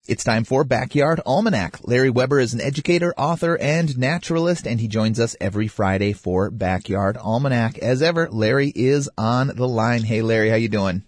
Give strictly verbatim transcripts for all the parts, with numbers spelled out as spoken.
It's time for Backyard Almanac. Larry Weber is an educator, author, and naturalist, and he joins us every Friday for Backyard Almanac. As ever, Larry is on the line. Hey, Larry, how you doing?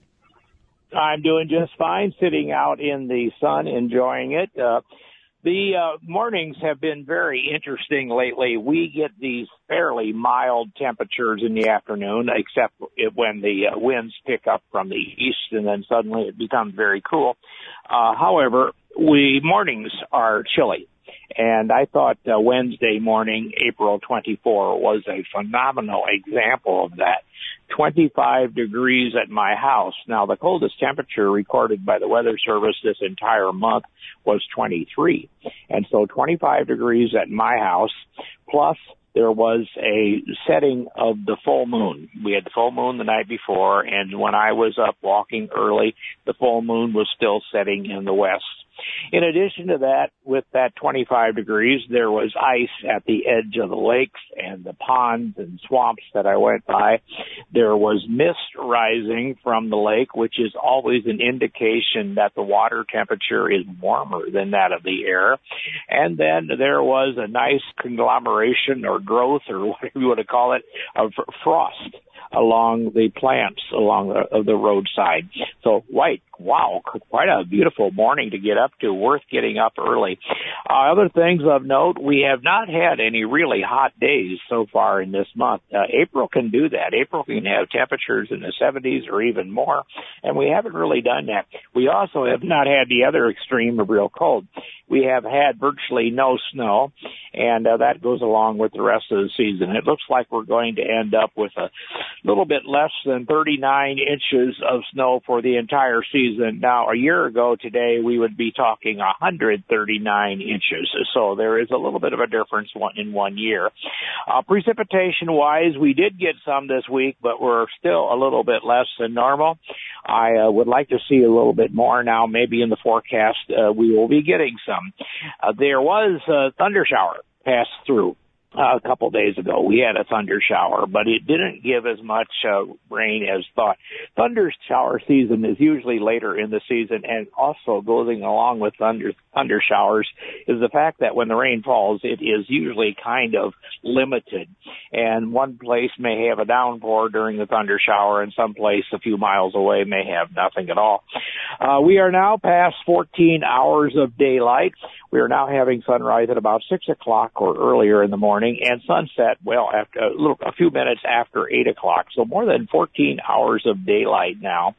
I'm doing just fine, sitting out in the sun, enjoying it. Uh, the uh, mornings have been very interesting lately. We get these fairly mild temperatures in the afternoon, except it, when the uh, winds pick up from the east, and then suddenly it becomes very cool. Uh, however, we mornings are chilly. And I thought uh, Wednesday morning, April twenty-fourth, was a phenomenal example of that. twenty-five degrees at my house. Now, the coldest temperature recorded by the Weather Service this entire month was twenty-three. And so twenty-five degrees at my house, plus there was a setting of the full moon. We had the full moon the night before, and when I was up walking early, the full moon was still setting in the west. In addition to that, with that twenty-five degrees, there was ice at the edge of the lakes and the ponds and swamps that I went by. There was mist rising from the lake, which is always an indication that the water temperature is warmer than that of the air. And then there was a nice conglomeration or growth, or whatever you want to call it, of frost along the plants along the, of the roadside. So, white, wow, quite a beautiful morning to get up to, worth getting up early. Uh, other things of note, we have not had any really hot days so far in this month. Uh, April can do that. April can have temperatures in the seventies or even more, and we haven't really done that. We also have not had the other extreme of real cold. We have had virtually no snow, and uh, that goes along with the rest of the season. It looks like we're going to end up with a little bit less than thirty-nine inches of snow for the entire season. Now, a year ago today, we would be talking one hundred thirty-nine inches. So there is a little bit of a difference in one year. Uh, precipitation-wise, we did get some this week, but we're still a little bit less than normal. I uh, would like to see a little bit more now. Maybe in the forecast, uh, we will be getting some. Uh, there was a thunder shower passed through. Uh, a couple days ago, we had a thunder shower, but it didn't give as much uh, rain as thought. Thunder shower season is usually later in the season, and also going along with thunder thunder showers is the fact that when the rain falls, it is usually kind of limited. And one place may have a downpour during the thunder shower, and some place a few miles away may have nothing at all. Uh, we are now past fourteen hours of daylight. We are now having sunrise at about six o'clock or earlier in the morning, and sunset, well, after a, little, a few minutes after eight o'clock. So more than fourteen hours of daylight now.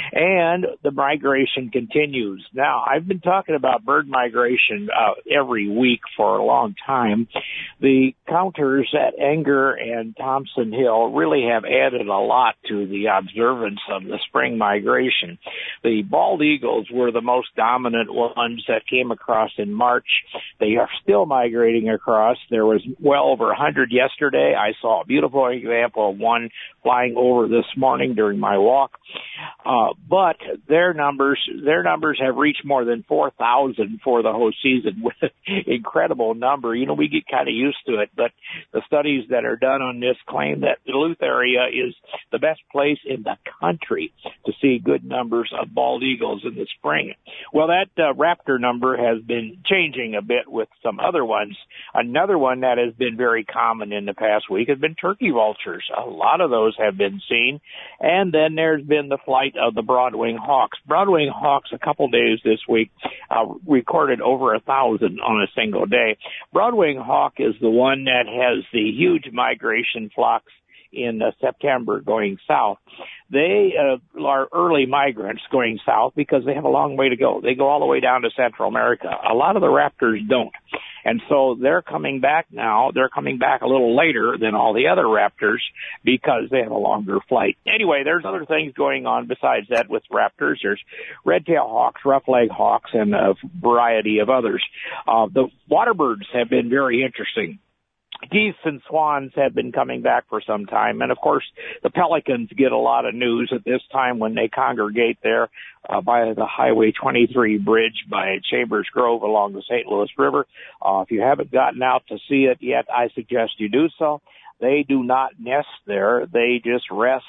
And the migration continues. Now, I've been talking about bird migration uh, every week for a long time. The counters at Enger and Thompson Hill really have added a lot to the observance of the spring migration. The bald eagles were the most dominant ones that came across in March. They are still migrating across. There was well over one hundred yesterday. I saw a beautiful example of one flying over this morning during my walk. Uh, but their numbers, their numbers have reached more than four thousand for the whole season, with an incredible number. You know, we get kind of used to it, but the studies that are done on this claim that the Duluth area is the best place in the country to see good numbers of bald eagles in the spring. Well, that uh, raptor number has been changing a bit with some other ones. Another one that has been very common in the past week has been turkey vultures. A lot of those have been seen. And then there's been the flight of the broadwing hawks. Broadwing hawks a couple days this week uh, recorded over a thousand on a single day. Broadwing hawk is the one that has the huge migration flocks in uh, September going south. They uh, are early migrants going south because they have a long way to go. They go all the way down to Central America. A lot of the raptors don't. And so they're coming back now. They're coming back a little later than all the other raptors because they have a longer flight. Anyway, there's other things going on besides that with raptors. There's red-tailed hawks, rough-leg hawks, and a variety of others. Uh, the waterbirds have been very interesting. Geese and swans have been coming back for some time. And, of course, the pelicans get a lot of news at this time when they congregate there uh, by the Highway twenty-three bridge by Chambers Grove along the Saint Louis River. Uh, if you haven't gotten out to see it yet, I suggest you do so. They do not nest there. They just rest.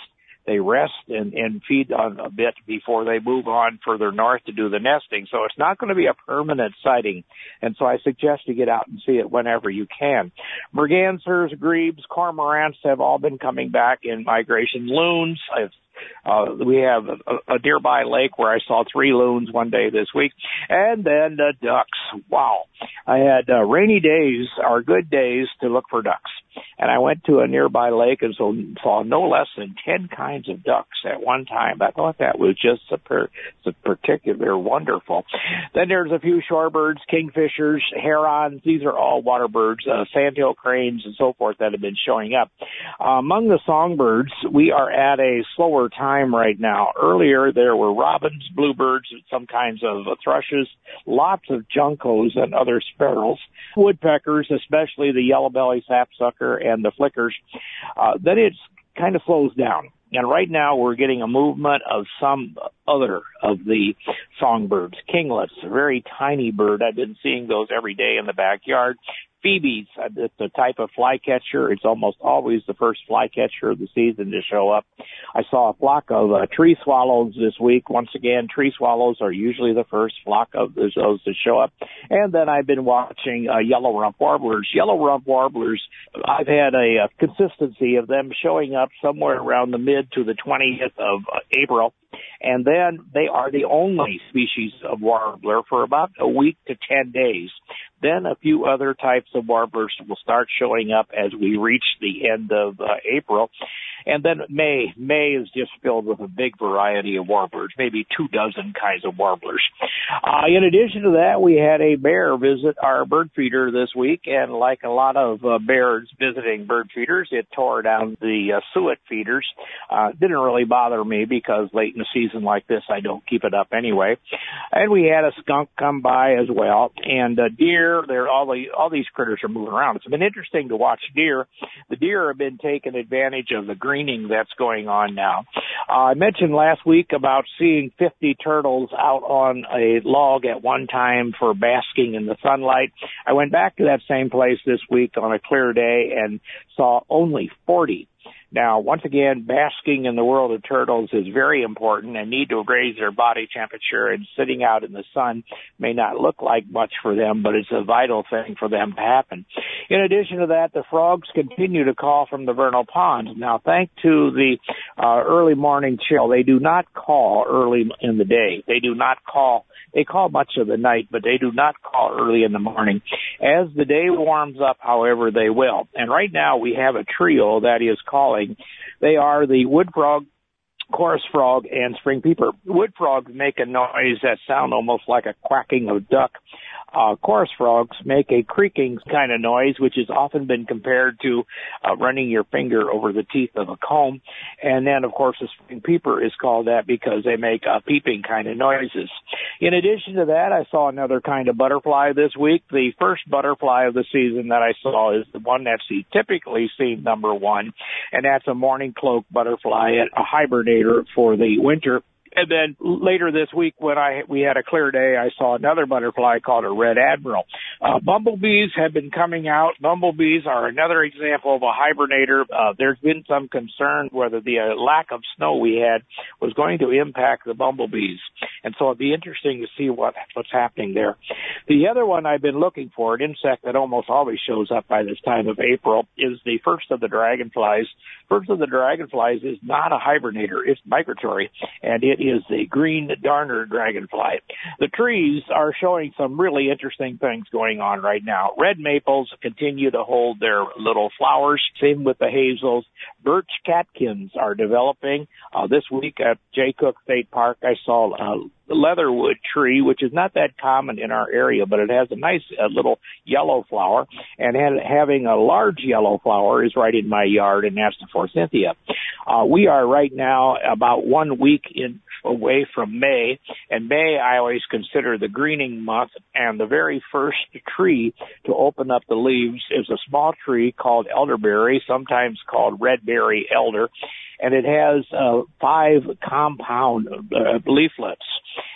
they rest and, and feed on a bit before they move on further north to do the nesting. So it's not going to be a permanent sighting. And so I suggest you get out and see it whenever you can. Mergansers, grebes, cormorants have all been coming back in migration. Loons, I've Uh, we have a, a nearby lake where I saw three loons one day this week. And then the ducks. Wow. I had uh, rainy days are good days to look for ducks. And I went to a nearby lake and so saw no less than ten kinds of ducks at one time. I thought that was just super, particular wonderful. Then there's a few shorebirds, kingfishers, herons. These are all water birds, uh, sandhill cranes and so forth that have been showing up. Uh, among the songbirds, we are at a slower time right now. Earlier, there were robins, bluebirds, some kinds of thrushes, lots of juncos and other sparrows, woodpeckers, especially the yellow-belly sapsucker and the flickers. Uh, then it kind of slows down. And right now we're getting a movement of some other of the songbirds. Kinglets, a very tiny bird. I've been seeing those every day in the backyard. Phoebes, it's a type of flycatcher. It's almost always the first flycatcher of the season to show up. I saw a flock of uh, tree swallows this week. Once again, tree swallows are usually the first flock of those to show up. And then I've been watching uh, yellow rump warblers. Yellow rump warblers, I've had a, a consistency of them showing up somewhere around the mid to the twentieth of uh, April. And then they are the only species of warbler for about a week to ten days. Then a few other types of warblers will start showing up as we reach the end of uh, April. And then May. May is just filled with a big variety of warblers, maybe two dozen kinds of warblers. Uh, in addition to that, we had a bear visit our bird feeder this week, and like a lot of uh, bears visiting bird feeders, it tore down the uh, suet feeders. Uh, didn't really bother me because late in a season like this, I don't keep it up anyway. And we had a skunk come by as well, and uh, deer. There, all the all these critters are moving around. It's been interesting to watch deer. The deer have been taking advantage of the greening that's going on now. Uh, I mentioned last week about seeing fifty turtles out on a log at one time for basking in the sunlight. I went back to that same place this week on a clear day and saw only forty. Now, once again, basking in the world of turtles is very important and need to raise their body temperature, and sitting out in the sun may not look like much for them, but it's a vital thing for them to happen. In addition to that, the frogs continue to call from the vernal ponds. Now, thanks to the uh, early morning chill, they do not call early in the day. They do not call. They call much of the night, but they do not call early in the morning. As the day warms up, however, they will. And right now we have a trio that is calling. They are the wood frog, chorus frog, and spring peeper. Wood frogs make a noise that sounds almost like a quacking of duck. Uh, chorus frogs make a creaking kind of noise, which has often been compared to uh, running your finger over the teeth of a comb. And then, of course, the spring peeper is called that because they make uh, peeping kind of noises. In addition to that, I saw another kind of butterfly this week. The first butterfly of the season that I saw is the one that's typically seen number one, and that's a morning cloak butterfly, a hibernator for the winter. And then later this week, when I we had a clear day, I saw another butterfly called a red admiral. Uh, bumblebees have been coming out. Bumblebees are another example of a hibernator. Uh, there's been some concern whether the uh, lack of snow we had was going to impact the bumblebees. And so it'd be interesting to see what what's happening there. The other one I've been looking for, an insect that almost always shows up by this time of April, is the first of the dragonflies. First of the dragonflies is not a hibernator. It's migratory, and it is the green darner dragonfly. The trees are showing some really interesting things going on right now. Red maples continue to hold their little flowers. Same with the hazels. Birch catkins are developing. Uh, this week at Jay Cook State Park, I saw a leatherwood tree, which is not that common in our area, but it has a nice uh, little yellow flower, and ha- having a large yellow flower is right in my yard, and that's the forsythia. Uh, we are right now about one week in away from May, and May I always consider the greening month, and the very first tree to open up the leaves is a small tree called elderberry, sometimes called redberry elder, and it has uh, five compound uh, leaflets.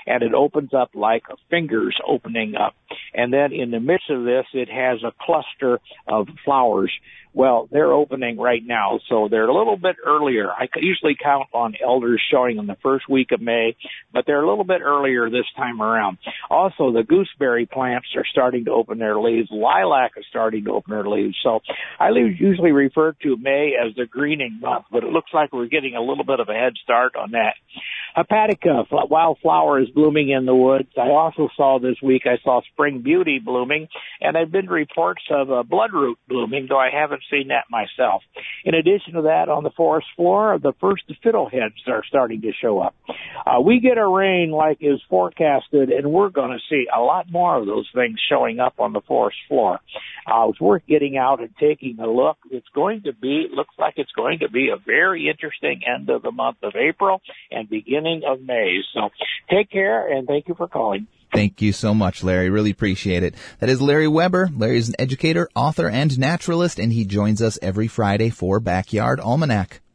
and it opens up like fingers opening up. And then in the midst of this, it has a cluster of flowers. Well, they're opening right now, so they're a little bit earlier. I usually count on elders showing in the first week of May, but they're a little bit earlier this time around. Also, the gooseberry plants are starting to open their leaves. Lilac is starting to open their leaves. So I usually refer to May as the greening month, but it looks like we're getting a little bit of a head start on that. Hepatica, wildflower, is blooming in the woods. I also saw this week, I saw spring beauty blooming, and there have been reports of uh, bloodroot blooming, though I haven't seen that myself. In addition to that, on the forest floor, the first fiddleheads are starting to show up. Uh, we get a rain like is forecasted, and we're going to see a lot more of those things showing up on the forest floor. Uh, it's worth getting out and taking a look. It's going to be, looks like it's going to be a very interesting end of the month of April and beginning of May. So take care, and thank you for calling. Thank you so much, Larry. Really appreciate it. That is Larry Weber. Larry is an educator, author, and naturalist, and he joins us every Friday for Backyard Almanac.